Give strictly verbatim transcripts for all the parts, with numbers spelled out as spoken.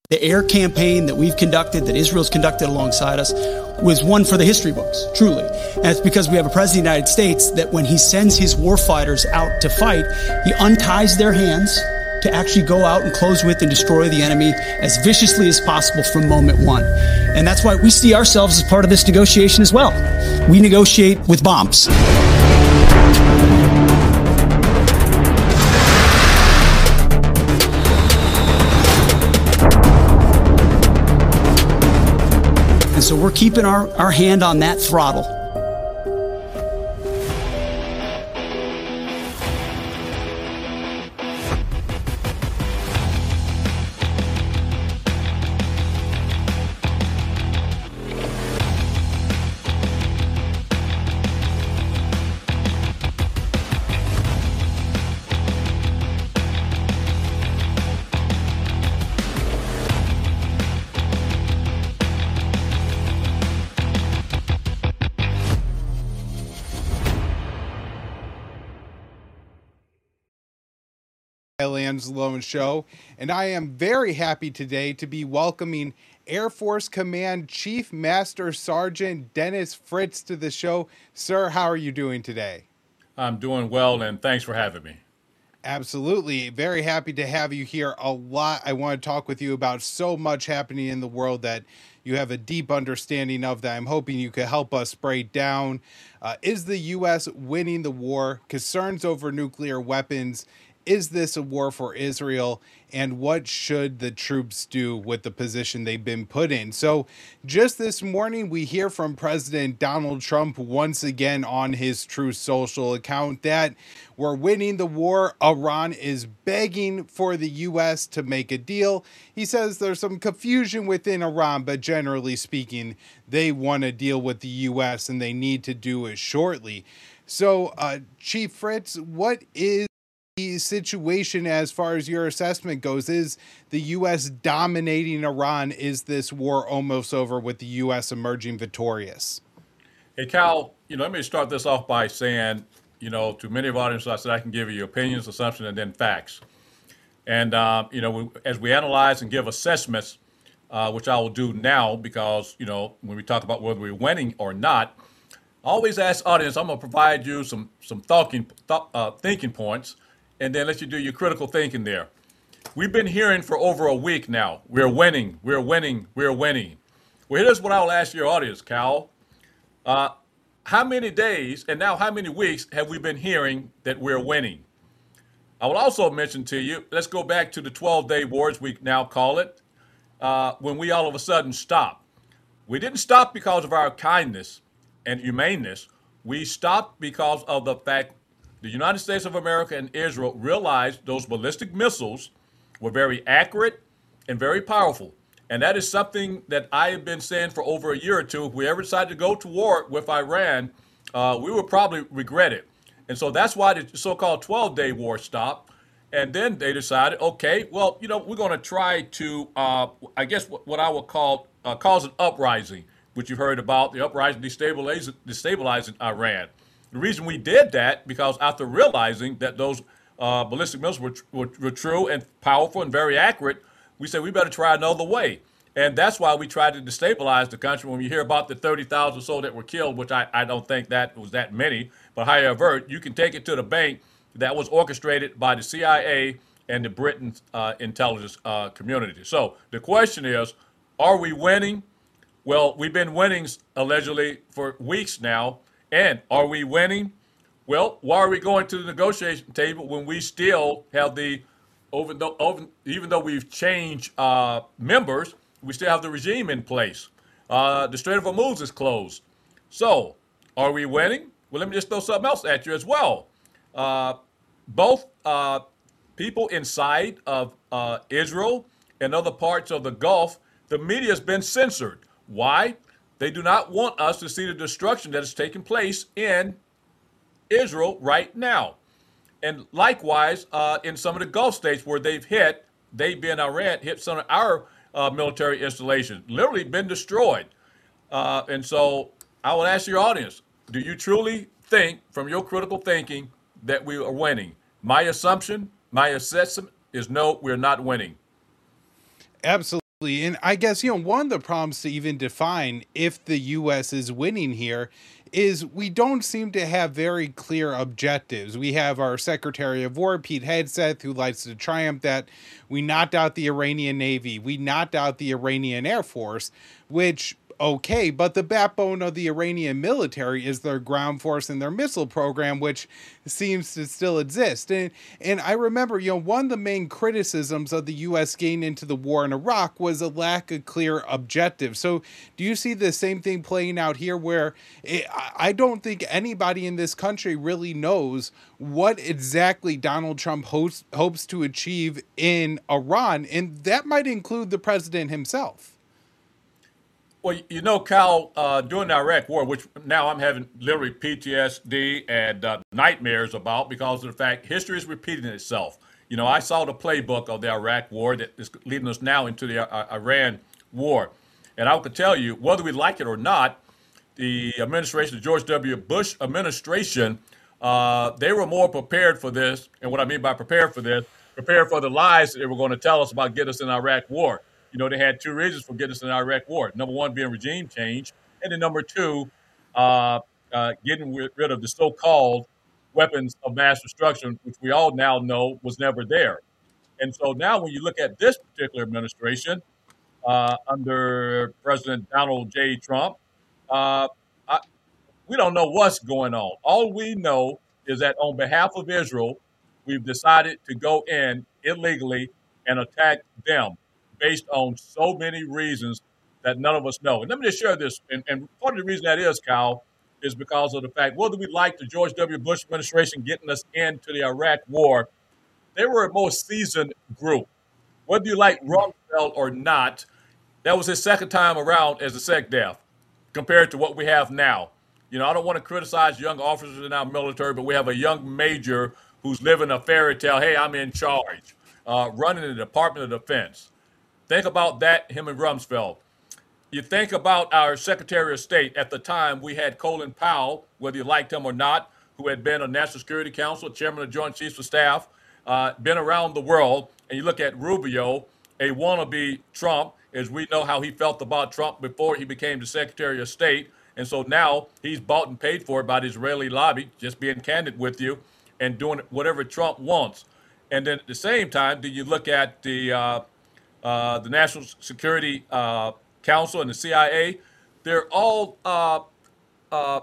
The air campaign that we've conducted, that Israel's conducted alongside us, was one for the history books, truly. And it's because we have a president of the United States that when he sends his warfighters out to fight, he unties their hands to actually go out and close with and destroy the enemy as viciously as possible from moment one. And that's why we see ourselves as part of this negotiation as well. We negotiate with bombs. And so we're keeping our, our hand on that throttle. Lanzalone Show, and I am very happy today to be welcoming Air Force Command Chief Master Sergeant Dennis Fritz to the show. Sir, how are you doing today? I'm doing well, and thanks for having me. Absolutely. Very happy to have you here. A lot I want to talk with you about, so much happening in the world that you have a deep understanding of that I'm hoping you could help us break down. Uh, is the U S winning the war? Concerns over nuclear weapons. Is this a war for Israel? And what should the troops do with the position they've been put in? So just this morning, we hear from President Donald Trump once again on his Truth Social account that we're winning the war. Iran is begging for the U S to make a deal. He says there's some confusion within Iran, but generally speaking, they want to deal with the U S and they need to do it shortly. So, uh, Chief Fritz, what is situation as far as your assessment goes? Is the U S dominating Iran? Is this war almost over with the U S emerging victorious? Hey, Cal, you know, let me start this off by saying, you know, to many of our audience, I said I can give you opinions, assumptions, and then facts. And, uh, you know, we, as we analyze and give assessments, uh, which I will do now because, you know, when we talk about whether we're winning or not, I always ask audience, I'm going to provide you some, some thinking, th- uh, thinking points and then let you do your critical thinking there. We've been hearing for over a week now, we're winning, we're winning, we're winning. Well, here's what I will ask your audience, Cal. Uh, how many days and now how many weeks have we been hearing that we're winning? I will also mention to you, let's go back to the twelve-day war, as we now call it, uh, when we all of a sudden stopped. We didn't stop because of our kindness and humaneness. We stopped because of the fact the United States of America and Israel realized those ballistic missiles were very accurate and very powerful. And that is something that I have been saying for over a year or two. If we ever decided to go to war with Iran, uh, we would probably regret it. And so that's why the so-called twelve-day war stopped. And then they decided, okay, well, you know, we're going to try to, uh, I guess what, what I would call uh, cause an uprising, which you've heard about, the uprising destabilizing, destabilizing Iran. The reason we did that, because after realizing that those uh, ballistic missiles were, were, were true and powerful and very accurate, we said we better try another way. And that's why we tried to destabilize the country. When you hear about the thirty thousand or so that were killed, which I, I don't think that was that many, but however, you can take it to the bank that was orchestrated by the C I A and the Britain uh, intelligence uh, community. So the question is, are we winning? Well, we've been winning allegedly for weeks now. And are we winning? Well, why are we going to the negotiation table when we still have the, over, over, even though we've changed uh, members, we still have the regime in place. Uh, the Strait of Hormuz is closed. So, are we winning? Well, let me just throw something else at you as well. Uh, both uh, people inside of uh, Israel and other parts of the Gulf, the media has been censored. Why? They do not want us to see the destruction that is taking place in Israel right now. And likewise, uh, in some of the Gulf states where they've hit, they being Iran, hit some of our uh, military installations, literally been destroyed. Uh, and so I would ask your audience, do you truly think, from your critical thinking, that we are winning? My assumption, my assessment is no, we're not winning. Absolutely. And I guess, you know, one of the problems to even define if the U S is winning here is we don't seem to have very clear objectives. We have our Secretary of War, Pete Hegseth, who likes to triumph that we knocked out the Iranian Navy, we knocked out the Iranian Air Force, which, okay, but the backbone of the Iranian military is their ground force and their missile program, which seems to still exist. And and I remember, you know, one of the main criticisms of the U S getting into the war in Iraq was a lack of clear objectives. So do you see the same thing playing out here where it, I don't think anybody in this country really knows what exactly Donald Trump hopes, hopes to achieve in Iran, and that might include the president himself? Well, you know, Cal, uh, during the Iraq War, which now I'm having literally P T S D and uh, nightmares about because of the fact history is repeating itself. You know, I saw the playbook of the Iraq War that is leading us now into the uh, Iran War. And I could tell you, whether we like it or not, the administration, the George W. Bush administration, uh, they were more prepared for this. And what I mean by prepared for this, prepared for the lies that they were going to tell us about getting us in the Iraq War. You know, they had two reasons for getting us in the Iraq War. Number one being regime change, and then number two, uh, uh, getting rid of the so-called weapons of mass destruction, which we all now know was never there. And so now when you look at this particular administration uh, under President Donald J. Trump, uh, I, we don't know what's going on. All we know is that on behalf of Israel, we've decided to go in illegally and attack them, based on so many reasons that none of us know. And let me just share this. And, and part of the reason that is, Kyle, is because of the fact, whether we like the George W. Bush administration getting us into the Iraq War, they were a more seasoned group. Whether you like Rumsfeld or not, that was his second time around as a SecDef compared to what we have now. You know, I don't want to criticize young officers in our military, but we have a young major who's living a fairy tale. Hey, I'm in charge, uh, running the Department of Defense. Think about that, him and Rumsfeld. You think about our Secretary of State. At the time, we had Colin Powell, whether you liked him or not, who had been a National Security Council, chairman of the Joint Chiefs of Staff, uh, been around the world. And you look at Rubio, a wannabe Trump, as we know how he felt about Trump before he became the Secretary of State. And so now he's bought and paid for by the Israeli lobby, just being candid with you, and doing whatever Trump wants. And then at the same time, do you look at the uh, uh, the National Security uh, Council and the C I A? They're all, uh, uh,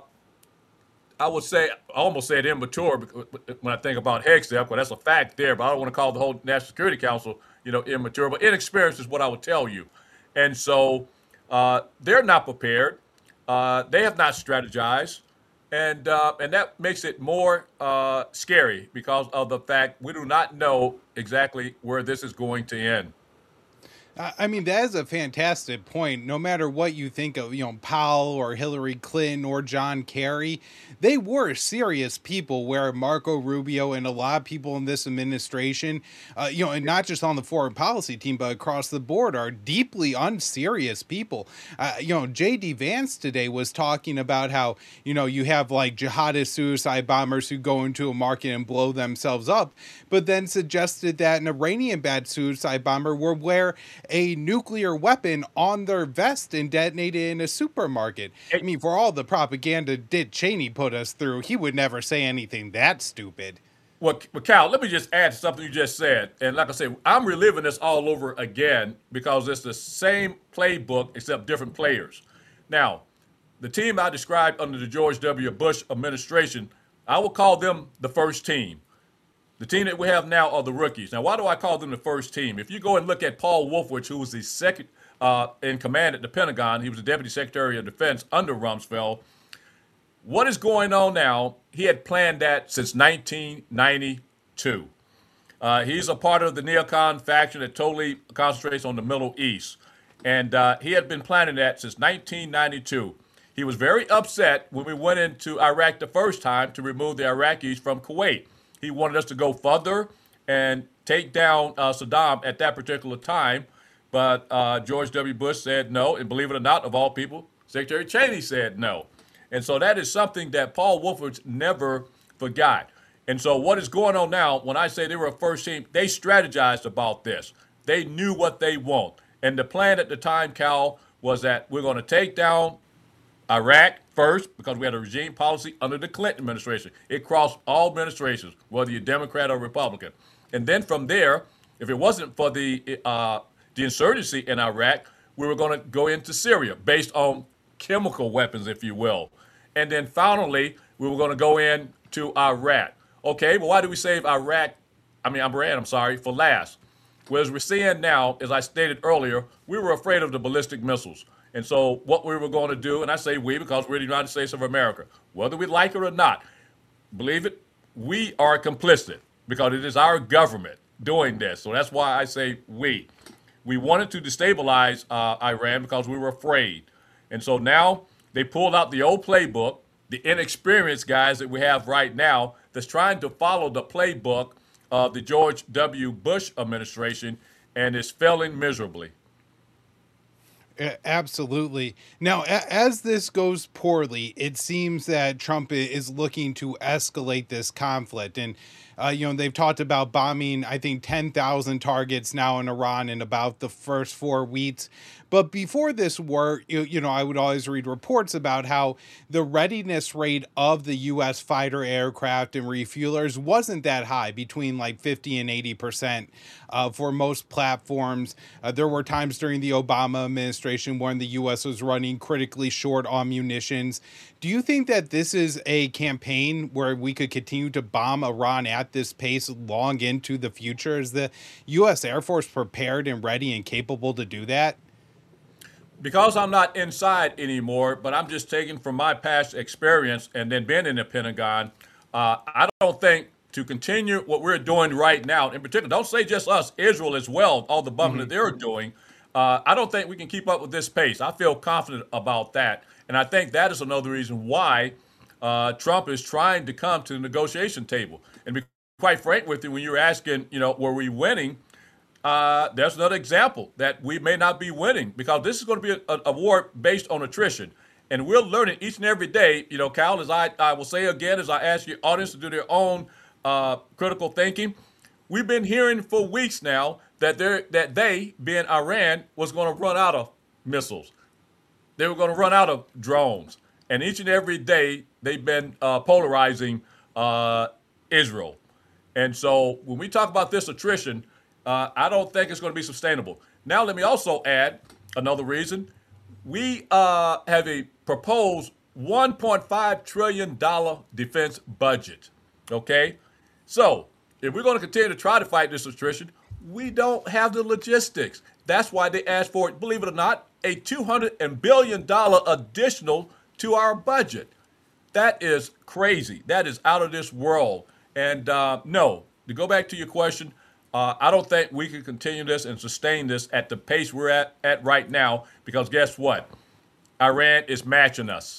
I would say, I almost said immature when I think about Hegseth, but that's a fact there. But I don't want to call the whole National Security Council, you know, immature. But inexperienced is what I would tell you. And so uh, they're not prepared. Uh, they have not strategized. And uh, and that makes it more uh, scary because of the fact we do not know exactly where this is going to end. I mean, that is a fantastic point. No matter what you think of, you know, Powell or Hillary Clinton or John Kerry, they were serious people, where Marco Rubio and a lot of people in this administration, uh, you know, and not just on the foreign policy team, but across the board, are deeply unserious people. Uh, you know, J D Vance today was talking about how, you know, you have like jihadist suicide bombers who go into a market and blow themselves up, but then suggested that an Iranian-backed suicide bomber would wear a nuclear weapon on their vest and detonate it in a supermarket. I mean, for all the propaganda Dick Cheney put us through, he would never say anything that stupid. Well, Cal, let me just add to something you just said. And like I said, I'm reliving this all over again because it's the same playbook except different players. Now, the team I described under the George W. Bush administration, I will call them the first team. The team that we have now are the rookies. Now, why do I call them the first team? If you go and look at Paul Wolfowitz, who was the second uh, in command at the Pentagon, he was the Deputy Secretary of Defense under Rumsfeld. What is going on now? He had planned that since nineteen ninety-two. Uh, he's a part of the neocon faction that totally concentrates on the Middle East. And uh, he had been planning that since nineteen ninety-two. He was very upset when we went into Iraq the first time to remove the Iraqis from Kuwait. He wanted us to go further and take down uh, Saddam at that particular time. But uh, George W. Bush said no. And believe it or not, of all people, Secretary Cheney said no. And so that is something that Paul Wolfowitz never forgot. And so what is going on now, when I say they were a first team, they strategized about this. They knew what they want. And the plan at the time, Cal, was that we're going to take down Iraq first because we had a regime policy under the Clinton administration. It crossed all administrations, whether you're Democrat or Republican. And then from there, if it wasn't for the uh, the insurgency in Iraq, we were going to go into Syria based on chemical weapons, if you will. And then finally, we were going to go into Iraq. Okay, but why did we save Iraq, I mean, Iran, I'm sorry, for last? Well, as we're seeing now, as I stated earlier, we were afraid of the ballistic missiles. And so what we were going to do, and I say we because we're the United States of America, whether we like it or not, believe it, we are complicit because it is our government doing this. So that's why I say we. We wanted to destabilize uh, Iran because we were afraid. And so now they pulled out the old playbook, the inexperienced guys that we have right now that's trying to follow the playbook of the George W. Bush administration and is failing miserably. Absolutely. Now, as this goes poorly, it seems that Trump is looking to escalate this conflict. And, uh, you know, they've talked about bombing, I think, ten thousand targets now in Iran in about the first four weeks. But before this war, you, you know, I would always read reports about how the readiness rate of the U S fighter aircraft and refuelers wasn't that high, between like fifty and eighty percent uh, for most platforms. Uh, there were times during the Obama administration when the U S was running critically short on munitions. Do you think that this is a campaign where we could continue to bomb Iran at this pace long into the future? Is the U S Air Force prepared and ready and capable to do that? Because I'm not inside anymore, but I'm just taking from my past experience and then being in the Pentagon, uh, I don't think to continue what we're doing right now, in particular, don't say just us, Israel as well, all the bombing mm-hmm. that they're doing, uh, I don't think we can keep up with this pace. I feel confident about that. And I think that is another reason why uh, Trump is trying to come to the negotiation table. And be quite frank with you, when you're asking, you know, were we winning? Uh, there's another example that we may not be winning because this is going to be a, a war based on attrition. And we're learning each and every day, you know, Cal, as I, I will say again, as I ask your audience to do their own uh, critical thinking, we've been hearing for weeks now that they're, that they, being Iran, was going to run out of missiles. They were going to run out of drones. And each and every day, they've been uh, polarizing uh, Israel. And so when we talk about this attrition, Uh, I don't think it's going to be sustainable. Now, let me also add another reason. We uh, have a proposed one point five trillion dollars defense budget, okay? So if we're going to continue to try to fight this attrition, we don't have the logistics. That's why they asked for, believe it or not, a two hundred billion dollars additional to our budget. That is crazy. That is out of this world. And uh, no, to go back to your question, Uh, I don't think we can continue this and sustain this at the pace we're at, at right now because guess what? Iran is matching us.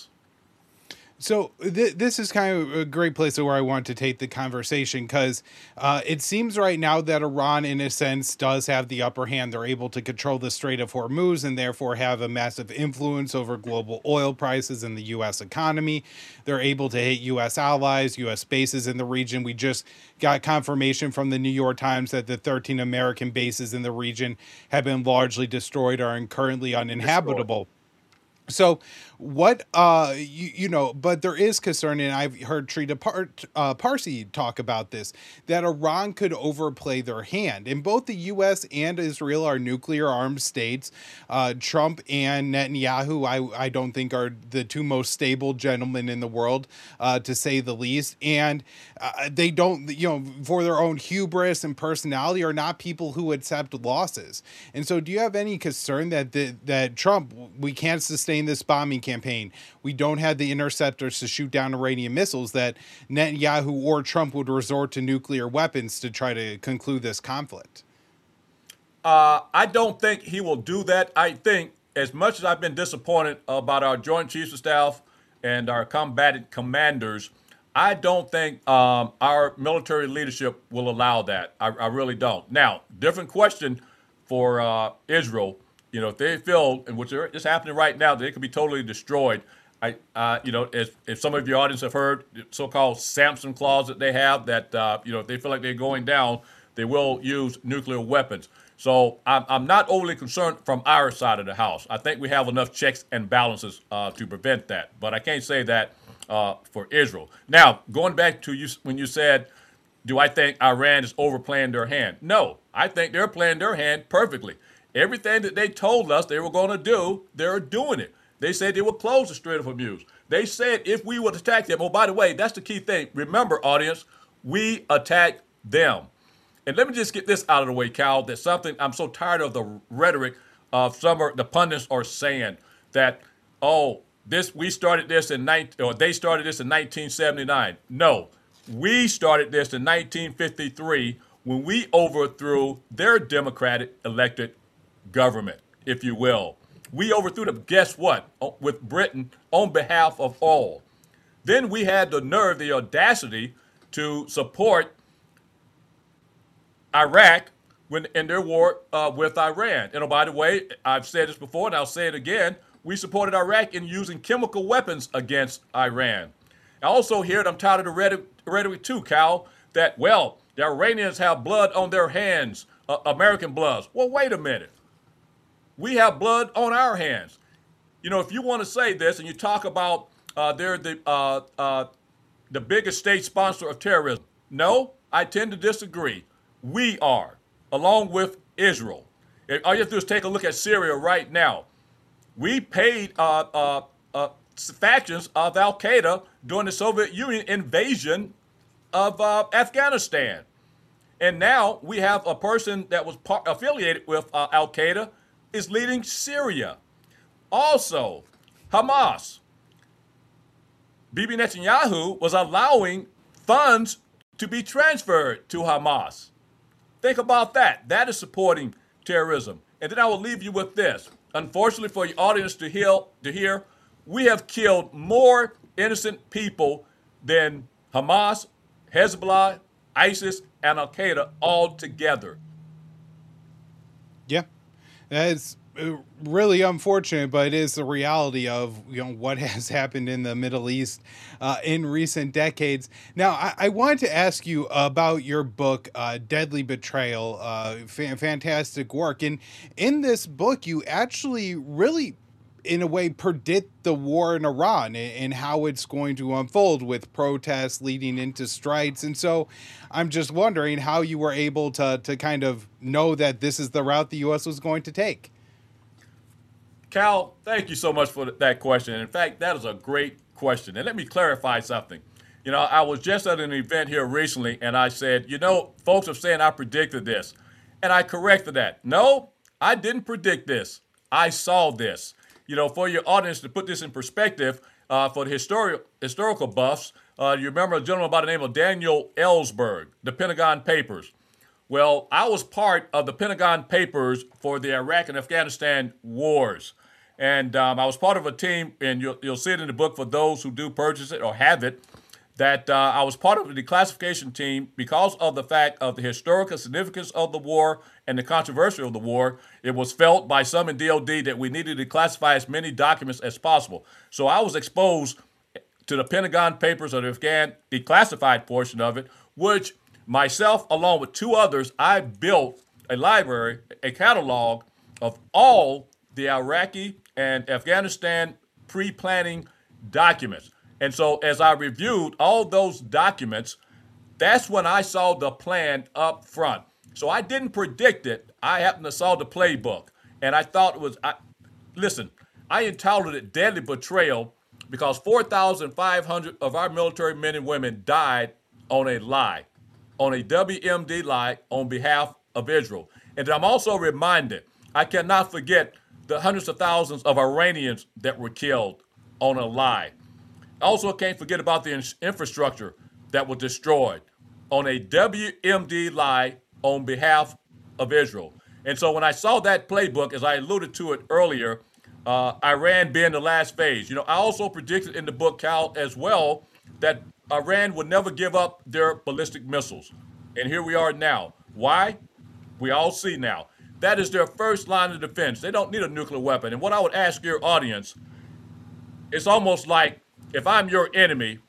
So th- this is kind of a great place where I want to take the conversation because uh, it seems right now that Iran, in a sense, does have the upper hand. They're able to control the Strait of Hormuz and therefore have a massive influence over global oil prices and the U S economy. They're able to hit U S allies, U S bases in the region. We just got confirmation from the New York Times that the thirteen American bases in the region have been largely destroyed or are currently uninhabitable. Destroyed. So what, uh, you, you know, but there is concern, and I've heard Trita Par- uh, Parsi talk about this, that Iran could overplay their hand. And both the U S and Israel are nuclear armed states. Uh, Trump and Netanyahu, I, I don't think are the two most stable gentlemen in the world, uh, to say the least. And uh, they don't, you know, for their own hubris and personality, are not people who accept losses. And so do you have any concern that the, that Trump, we can't sustain this bombing campaign, we don't have the interceptors to shoot down Iranian missiles, that Netanyahu or Trump would resort to nuclear weapons to try to conclude this conflict? Uh, I don't think he will do that. I think as much as I've been disappointed about our Joint Chiefs of Staff and our combatant commanders, I don't think um, our military leadership will allow that. I, I really don't. Now, different question for uh, Israel. You know, if they feel, and which is happening right now, they could be totally destroyed. I, uh, you know, as, if some of your audience have heard the so-called Samson clause that they have, that, uh, you know, if they feel like they're going down, they will use nuclear weapons. So I'm, I'm not overly concerned from our side of the house. I think we have enough checks and balances uh, to prevent that. But I can't say that uh, for Israel. Now, going back to you when you said, do I think Iran is overplaying their hand? No, I think they're playing their hand perfectly. Everything that they told us they were going to do, they're doing it. They said they would close the Strait of Hormuz. They said if we would attack them, oh, by the way, that's the key thing. Remember, audience, we attacked them. And let me just get this out of the way, Cal, that something I'm so tired of the rhetoric of some of the pundits are saying that, oh, this we started this in nineteen or they started this in nineteen seventy-nine. No, we started this in nineteen fifty-three when we overthrew their democratic elected government, if you will. We overthrew them, guess what, with Britain on behalf of all. Then we had the nerve, the audacity to support Iraq when in their war uh, with Iran. And oh, by the way, I've said this before and I'll say it again, we supported Iraq in using chemical weapons against Iran. I also hear it, I'm tired of the rhetoric, rhetoric too, Cal, that, well, the Iranians have blood on their hands, uh, American bloods. Well, wait a minute. We have blood on our hands. You know, if you want to say this and you talk about uh, they're the, uh, uh, the biggest state sponsor of terrorism, no, I tend to disagree. We are, along with Israel. All you have to do is take a look at Syria right now. We paid uh, uh, uh, factions of Al-Qaeda during the Soviet Union invasion of uh, Afghanistan. And now we have a person that was par- affiliated with uh, Al-Qaeda is leading Syria. Also, Hamas. Bibi Netanyahu was allowing funds to be transferred to Hamas. Think about that. That is supporting terrorism. And then I will leave you with this. Unfortunately for your audience to hear, to hear, we have killed more innocent people than Hamas, Hezbollah, ISIS, and Al-Qaeda all together. Yeah, that's really unfortunate, but it is the reality of, you know, what has happened in the Middle East uh, in recent decades. Now, I, I wanted to ask you about your book, uh, Deadly Betrayal, uh, fa- fantastic work. And in this book, you actually really, in a way, predict the war in Iran and, and how it's going to unfold with protests leading into strikes. And so I'm just wondering how you were able to, to kind of know that this is the route the U S was going to take. Cal, thank you so much for that question. In fact, that is a great question. And let me clarify something. You know, I was just at an event here recently, and I said, you know, folks are saying I predicted this. And I corrected that. No, I didn't predict this. I saw this. You know, for your audience to put this in perspective, uh, for the histori- historical buffs, uh, you remember a gentleman by the name of Daniel Ellsberg, the Pentagon Papers. Well, I was part of the Pentagon Papers for the Iraq and Afghanistan wars. And um, I was part of a team, and you'll, you'll see it in the book for those who do purchase it or have it, that uh, I was part of the declassification team because of the fact of the historical significance of the war and the controversy of the war. It was felt by some in D O D that we needed to declassify as many documents as possible. So I was exposed to the Pentagon Papers, or the Afghan declassified portion of it, which myself, along with two others, I built a library, a catalog of all the Iraqi and Afghanistan pre-planning documents. And so as I reviewed all those documents, that's when I saw the plan up front. So I didn't predict it. I happened to saw the playbook. And I thought it was, I, listen, I entitled it Deadly Betrayal because four thousand five hundred of our military men and women died on a lie, on a W M D lie on behalf of Israel. And I'm also reminded, I cannot forget the hundreds of thousands of Iranians that were killed on a lie. I also can't forget about the in- infrastructure that was destroyed on a W M D lie on behalf of Israel. And so when I saw that playbook, as I alluded to it earlier, uh, Iran being the last phase, you know, I also predicted in the book, Cal, as well, that Iran would never give up their ballistic missiles. And here we are now. Why? We all see now. That is their first line of defense. They don't need a nuclear weapon. And what I would ask your audience, it's almost like if I'm your enemy,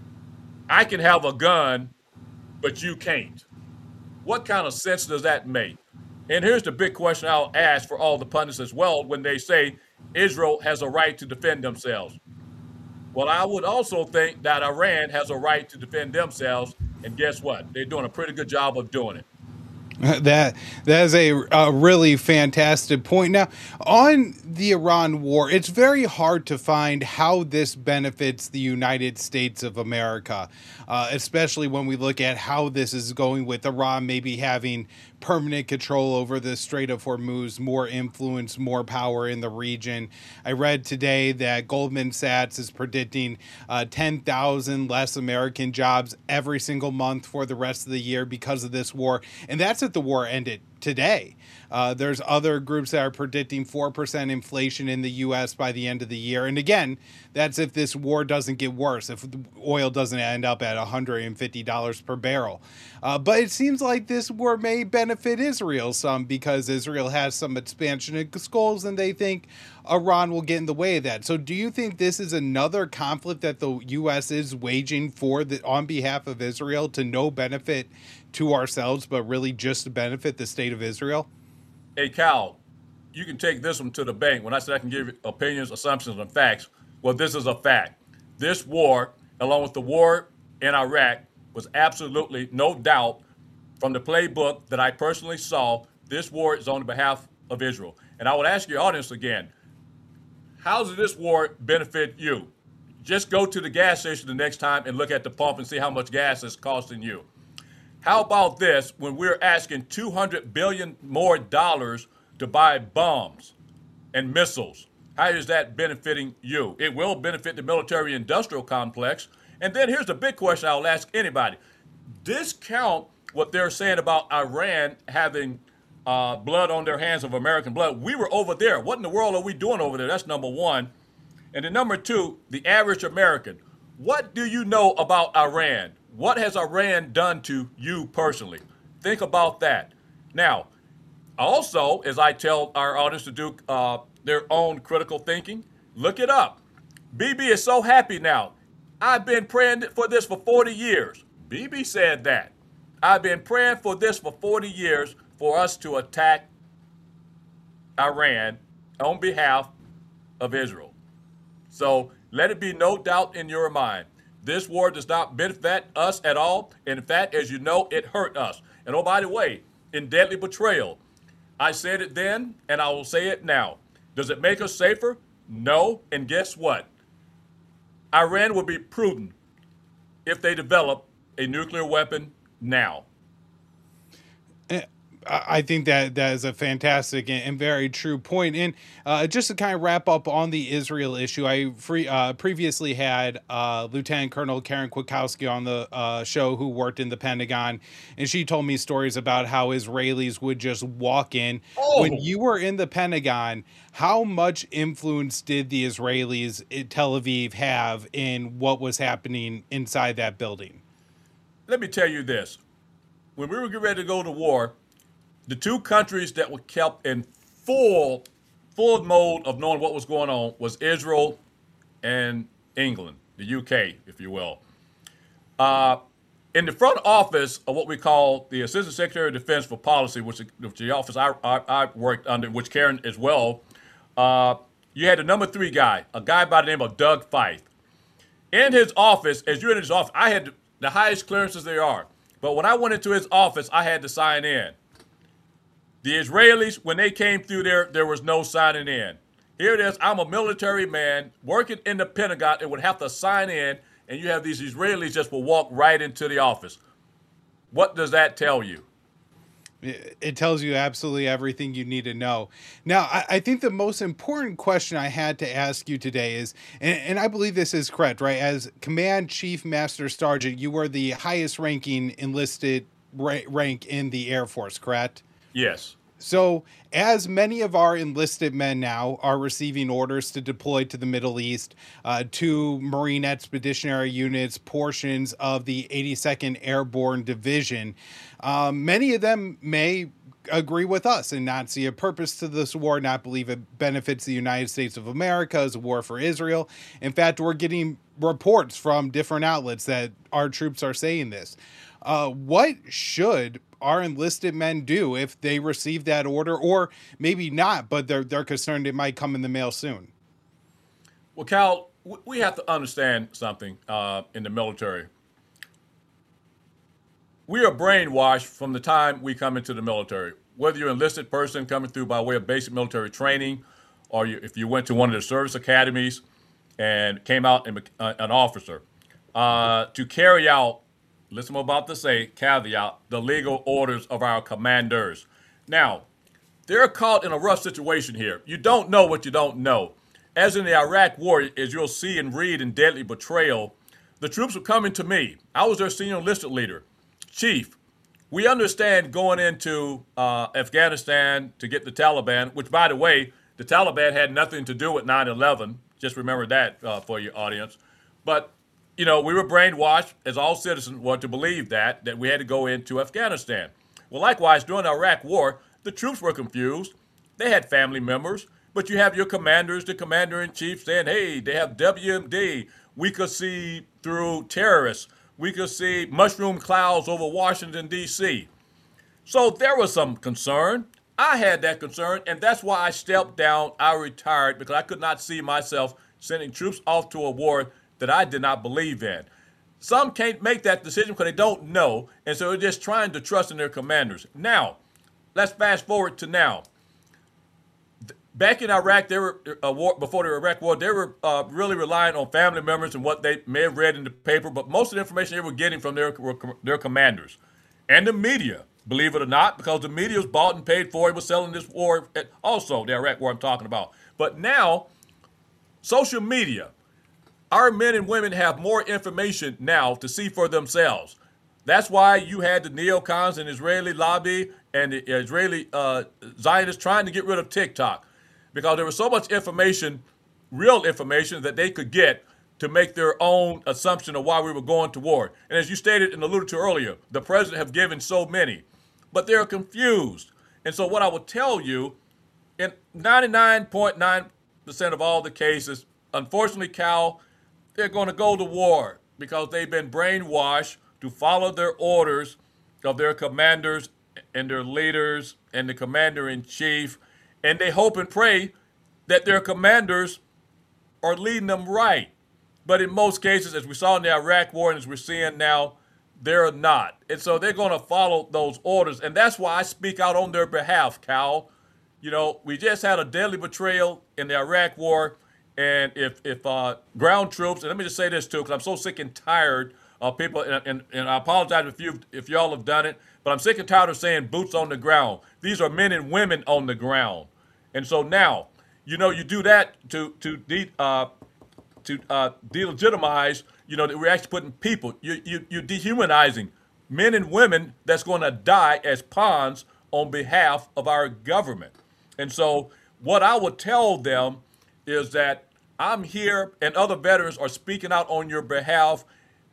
I can have a gun, but you can't. What kind of sense does that make? And here's the big question I'll ask for all the pundits as well when they say Israel has a right to defend themselves. Well, I would also think that Iran has a right to defend themselves. And guess what? They're doing a pretty good job of doing it. That that is a, a really fantastic point. Now, on the Iran war, it's very hard to find how this benefits the United States of America, uh, especially when we look at how this is going with Iran maybe having permanent control over the Strait of Hormuz, more influence, more power in the region. I read today that Goldman Sachs is predicting uh, ten thousand less American jobs every single month for the rest of the year because of this war. And that's if the war ended today. Uh, there's other groups that are predicting four percent inflation in the U S by the end of the year. And again, that's if this war doesn't get worse, if oil doesn't end up at one hundred fifty dollars per barrel. Uh, but it seems like this war may benefit Israel some because Israel has some expansionist goals and they think Iran will get in the way of that. So do you think this is another conflict that the U S is waging for the, on behalf of Israel to no benefit to ourselves, but really just to benefit the state of Israel? Hey, Cal, you can take this one to the bank. When I said I can give opinions, assumptions, and facts, well, this is a fact. This war, along with the war in Iraq, was absolutely no doubt from the playbook that I personally saw. This war is on behalf of Israel. And I would ask your audience again, how does this war benefit you? Just go to the gas station the next time and look at the pump and see how much gas is costing you. How about this when we're asking two hundred billion dollars more dollars to buy bombs and missiles? How is that benefiting you? It will benefit the military industrial complex. And then here's the big question I'll ask anybody. Discount what they're saying about Iran having uh, blood on their hands of American blood. We were over there. What in the world are we doing over there? That's number one. And then number two, the average American. What do you know about Iran? What has Iran done to you personally? Think about that. Now, also, as I tell our audience to do uh, their own critical thinking, look it up. Bibi is so happy now. I've been praying for this for forty years. Bibi said that. I've been praying for this for forty years for us to attack Iran on behalf of Israel. So let it be no doubt in your mind. This war does not benefit us at all. In fact, as you know, it hurt us. And oh, by the way, in deadly betrayal, I said it then and I will say it now. Does it make us safer? No. And guess what? Iran will be prudent if they develop a nuclear weapon now. I think that that is a fantastic and very true point. And uh, just to kind of wrap up on the Israel issue, I free, uh, previously had uh, Lieutenant Colonel Karen Kwiatkowski on the uh, show who worked in the Pentagon, and she told me stories about how Israelis would just walk in. Oh. When you were in the Pentagon, how much influence did the Israelis in Tel Aviv have in what was happening inside that building? Let me tell you this. When we were getting ready to go to war, the two countries that were kept in full, full mode of knowing what was going on was Israel and England, the U K, if you will. Uh, in the front office of what we call the Assistant Secretary of Defense for Policy, which, which the office I, I, I worked under, which Karen as well, uh, you had the number three guy, a guy by the name of Doug Feith. In his office, as you're in his office, I had the highest clearances there are. But when I went into his office, I had to sign in. The Israelis, when they came through there, there was no signing in. Here it is. I'm a military man working in the Pentagon and would have to sign in, and you have these Israelis just will walk right into the office. What does that tell you? It tells you absolutely everything you need to know. Now, I, I think the most important question I had to ask you today is, and, and I believe this is correct, right? As Command Chief Master Sergeant, you were the highest ranking enlisted ra- rank in the Air Force, correct? Yes. So as many of our enlisted men now are receiving orders to deploy to the Middle East, uh, to Marine Expeditionary Units, portions of the eighty-second Airborne Division, um, many of them may agree with us and not see a purpose to this war, not believe it benefits the United States of America as a war for Israel. In fact, we're getting reports from different outlets that our troops are saying this. Uh, what should our enlisted men do if they receive that order, or maybe not, but they're they're concerned it might come in the mail soon? Well, Cal, we have to understand something uh, in the military. We are brainwashed from the time we come into the military. Whether you're an enlisted person coming through by way of basic military training, or you, if you went to one of the service academies and came out in, uh, an officer, uh, to carry out, listen, I'm about to say, caveat, the legal orders of our commanders. Now, they're caught in a rough situation here. You don't know what you don't know. As in the Iraq War, as you'll see and read in Deadly Betrayal, the troops were coming to me. I was their senior enlisted leader. Chief, we understand going into uh, Afghanistan to get the Taliban, which, by the way, the Taliban had nothing to do with nine eleven. Just remember that uh, for your audience. But, you know, we were brainwashed, as all citizens were, to believe that, that we had to go into Afghanistan. Well, likewise, during the Iraq War, the troops were confused. They had family members, but you have your commanders, the commander-in-chief, saying, hey, they have W M D. We could see through terrorists. We could see mushroom clouds over Washington, D C So there was some concern. I had that concern, and that's why I stepped down. I retired because I could not see myself sending troops off to a war that I did not believe in. Some can't make that decision because they don't know, and so they're just trying to trust in their commanders. Now, let's fast forward to now. Back in Iraq, they were uh, war, before the Iraq War, they were uh, really relying on family members and what they may have read in the paper, but most of the information they were getting from their their commanders and the media, believe it or not, because the media was bought and paid for. It was selling this war, at also the Iraq War I'm talking about. But now, social media, our men and women have more information now to see for themselves. That's why you had the neocons and Israeli lobby and the Israeli uh, Zionists trying to get rid of TikTok, because there was so much information, real information, that they could get to make their own assumption of why we were going to war. And as you stated and alluded to earlier, the president have given so many, but they're confused. And so what I would tell you, in ninety-nine point nine percent of all the cases, unfortunately, Cal, they're going to go to war because they've been brainwashed to follow their orders of their commanders and their leaders and the commander-in-chief, and they hope and pray that their commanders are leading them right. But in most cases, as we saw in the Iraq War and as we're seeing now, they're not. And so they're going to follow those orders. And that's why I speak out on their behalf, Cal. You know, we just had a deadly betrayal in the Iraq War. And if if uh, ground troops, and let me just say this too, because I'm so sick and tired of people, and, and, and I apologize if you if y'all have done it, but I'm sick and tired of saying boots on the ground. These are men and women on the ground. And so now, you know, you do that to to de, uh, to uh, delegitimize, you know, that we're actually putting people, you, you, you're dehumanizing men and women that's going to die as pawns on behalf of our government. And so what I would tell them is that I'm here and other veterans are speaking out on your behalf.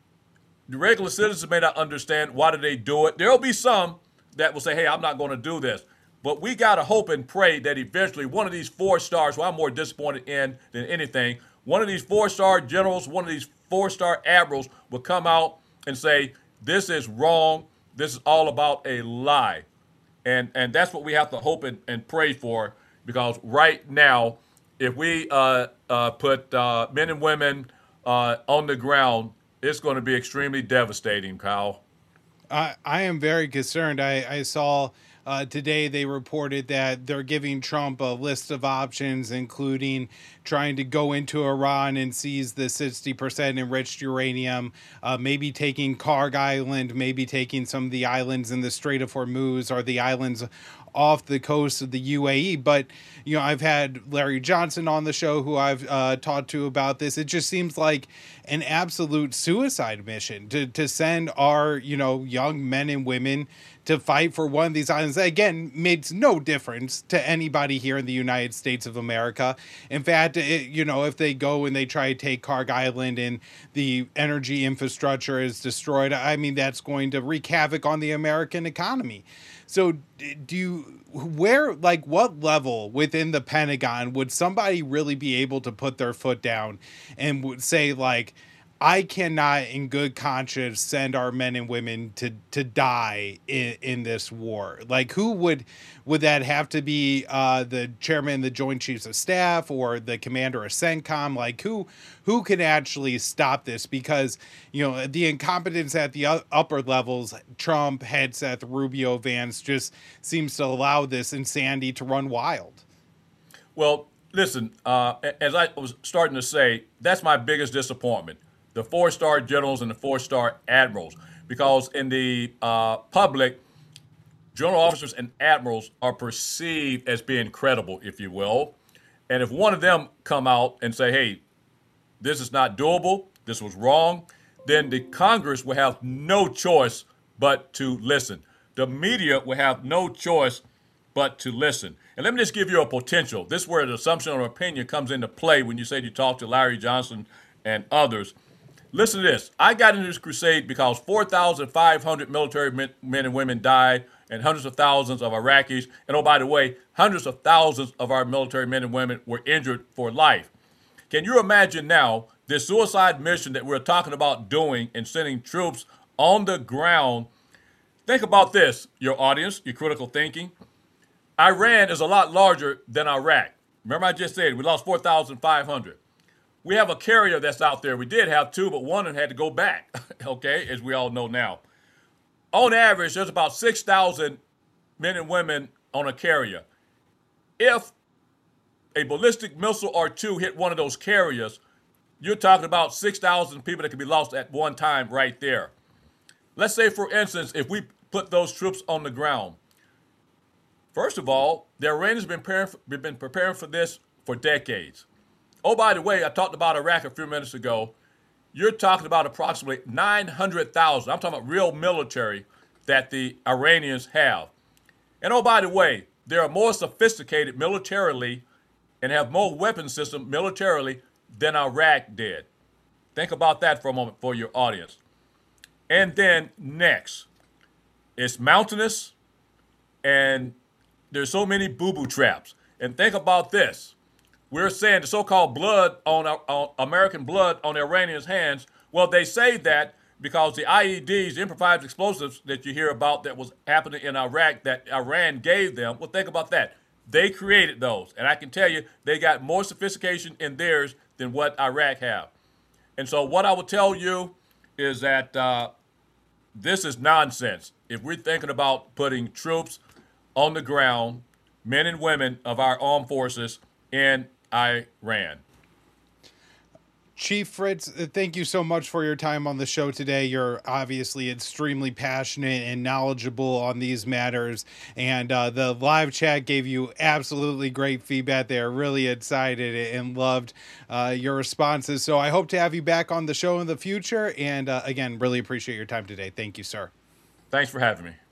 The regular citizens may not understand why do they do it. There'll be some that will say, hey, I'm not going to do this. But we got to hope and pray that eventually one of these four stars, who I'm more disappointed in than anything, one of these four-star generals, one of these four-star admirals will come out and say, this is wrong. This is all about a lie. And and that's what we have to hope and, and pray for, because right now, if we uh, uh, put uh, men and women uh, on the ground, it's going to be extremely devastating, Kyle. I, I am very concerned. I, I saw uh, today they reported that they're giving Trump a list of options, including trying to go into Iran and seize the sixty percent enriched uranium, uh, maybe taking Karg Island, maybe taking some of the islands in the Strait of Hormuz or the islands off the coast of the U A E. But, you know, I've had Larry Johnson on the show who I've uh, talked to about this. It just seems like an absolute suicide mission to, to send our, you know, young men and women to fight for one of these islands that, again, makes no difference to anybody here in the United States of America. In fact, it, you know, if they go and they try to take Karg Island and the energy infrastructure is destroyed, I mean, that's going to wreak havoc on the American economy. So do you, where, like what level within the Pentagon would somebody really be able to put their foot down and would say, like, I cannot in good conscience send our men and women to to die in, in this war. Like, who would would that have to be? Uh, the chairman of the Joint Chiefs of Staff or the commander of CENTCOM? Like, who who can actually stop this? Because, you know, the incompetence at the upper levels, Trump, Hegseth, Rubio, Vance, just seems to allow this insanity to run wild. Well, listen, uh, as I was starting to say, that's my biggest disappointment. The four-star generals and the four-star admirals, because in the uh, public, general officers and admirals are perceived as being credible, if you will. And if one of them come out and say, hey, this is not doable, this was wrong, then the Congress will have no choice but to listen. The media will have no choice but to listen. And let me just give you a potential. This is where the assumption or opinion comes into play when you say you talk to Larry Johnson and others. Listen to this. I got into this crusade because four thousand five hundred military men, men and women died, and hundreds of thousands of Iraqis. And oh, by the way, hundreds of thousands of our military men and women were injured for life. Can you imagine now this suicide mission that we're talking about doing and sending troops on the ground? Think about this, your audience, your critical thinking. Iran is a lot larger than Iraq. Remember I just said we lost four thousand five hundred. We have a carrier that's out there. We did have two, but one had to go back, okay, as we all know now. On average, there's about six thousand men and women on a carrier. If a ballistic missile or two hit one of those carriers, you're talking about six thousand people that could be lost at one time right there. Let's say, for instance, if we put those troops on the ground. First of all, the Iranians have been preparing for, been preparing for this for decades. Oh, by the way, I talked about Iraq a few minutes ago. You're talking about approximately nine hundred thousand. I'm talking about real military that the Iranians have. And oh, by the way, they are more sophisticated militarily and have more weapon system militarily than Iraq did. Think about that for a moment for your audience. And then next, it's mountainous and there's so many boo-boo traps. And think about this. We're saying the so-called blood on, on American blood on the Iranians' hands. Well, they say that because the I E Ds, the improvised explosives that you hear about that was happening in Iraq that Iran gave them. Well, think about that. They created those. And I can tell you they got more sophistication in theirs than what Iraq have. And so what I will tell you is that uh, this is nonsense. If we're thinking about putting troops on the ground, men and women of our armed forces in Iran. Chief Fritz, thank you so much for your time on the show today. You're obviously extremely passionate and knowledgeable on these matters, and uh, the live chat gave you absolutely great feedback. They are really excited and loved uh, your responses. So I hope to have you back on the show in the future, and uh, again, really appreciate your time today. Thank you, sir. Thanks for having me.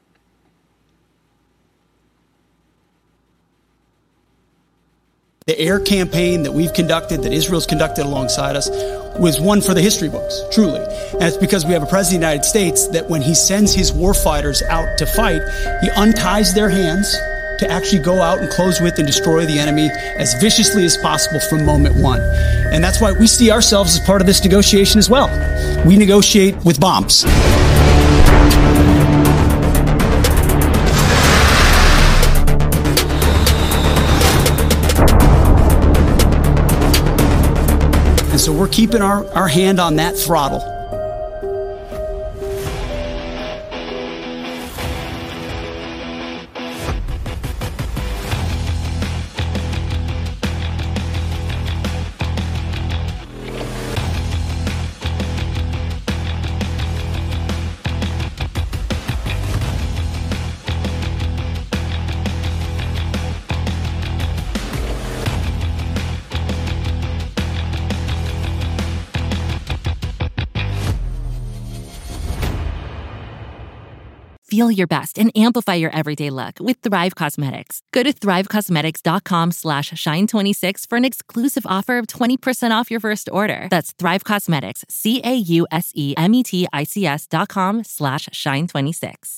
The air campaign that we've conducted, that Israel's conducted alongside us, was one for the history books, truly. And it's because we have a president of the United States that when he sends his warfighters out to fight, he unties their hands to actually go out and close with and destroy the enemy as viciously as possible from moment one. And that's why we see ourselves as part of this negotiation as well. We negotiate with bombs. And so we're keeping our, our hand on that throttle. Feel your best and amplify your everyday look with Thrive Cosmetics. Go to thrivecosmetics.com slash shine twenty-six for an exclusive offer of twenty percent off your first order. That's Thrive Cosmetics, C A U S E M E T I C S dot com slash shine twenty-six.